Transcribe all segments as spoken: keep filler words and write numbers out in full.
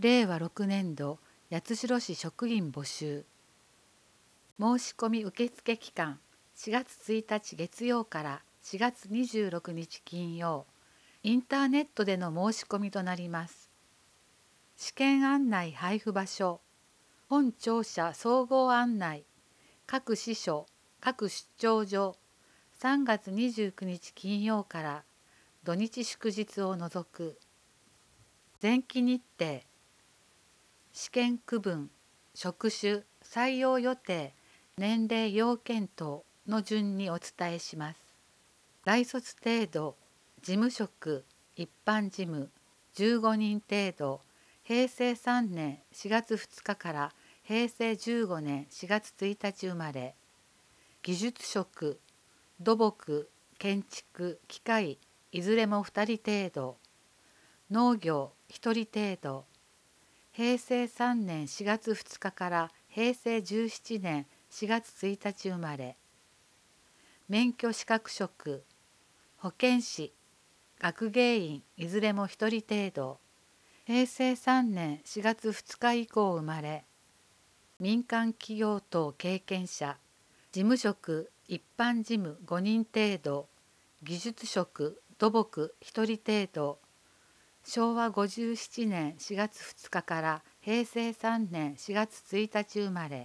れいわろくねんど八代市職員募集。申し込み受付期間しがつついたち月曜からしがつにじゅうろくにち金曜、インターネットでの申し込みとなります。試験案内配布場所、本庁舎総合案内、各支所、各出張所、さんがつにじゅうくにち金曜から土日祝日を除く。前期日程、試験区分、職種、採用予定、年齢要件等の順にお伝えします。大卒程度、事務職、一般事務、じゅうごにん程度、へいせいさんねんしがつふつかからへいせいじゅうごねんしがつついたち生まれ、技術職、土木、建築、機械、いずれもふたり程度、農業ひとり程度、へいせいさんねんしがつふつかからへいせいじゅうななねんしがつついたち生まれ、免許資格職、保健師、学芸員いずれもひとり程度、へいせいさんねんしがつふつか以降生まれ、民間企業等経験者、事務職、一般事務ごにん程度、技術職、土木ひとり程度、しょうわごじゅうななねんしがつふつかからへいせいさんねんしがつついたち生まれ。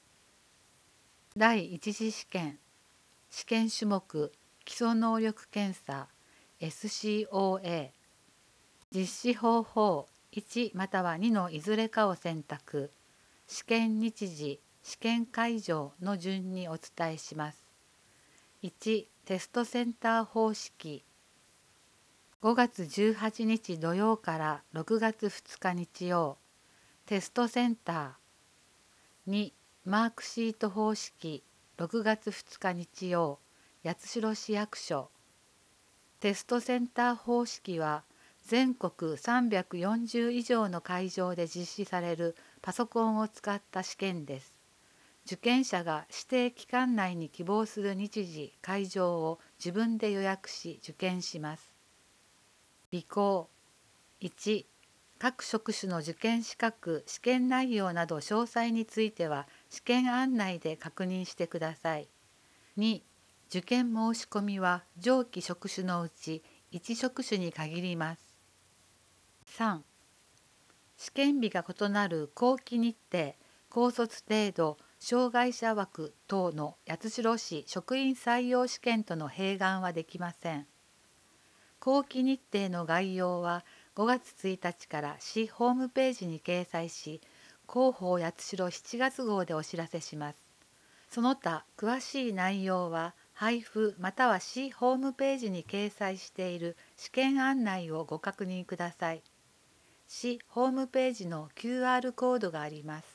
第一次試験、試験種目、基礎能力検査 エスシーオーエー、実施方法いちまたはにのいずれかを選択、試験日時、試験会場の順にお伝えします。いち、テストセンター方式、ごがつじゅうはちにち土曜からろくがつふつか日曜、テストセンター。に、マークシート方式、ろくがつふつか日曜、八代市役所。テストセンター方式は、全国さんびゃくよんじゅう以上の会場で実施されるパソコンを使った試験です。受験者が指定期間内に希望する日時、会場を自分で予約し受験します。備考いち、各職種の受験資格、試験内容など詳細については試験案内で確認してください。に、受験申し込みは上記職種のうちいち職種に限ります。さん、試験日が異なる後期日程、高卒程度、障害者枠等の八代市職員採用試験との併願はできません。後期日程の概要はごがつついたちから市ホームページに掲載し、広報八代しちがつ号でお知らせします。その他詳しい内容は配布または市ホームページに掲載している試験案内をご確認ください。市ホームページの キューアール コードがあります。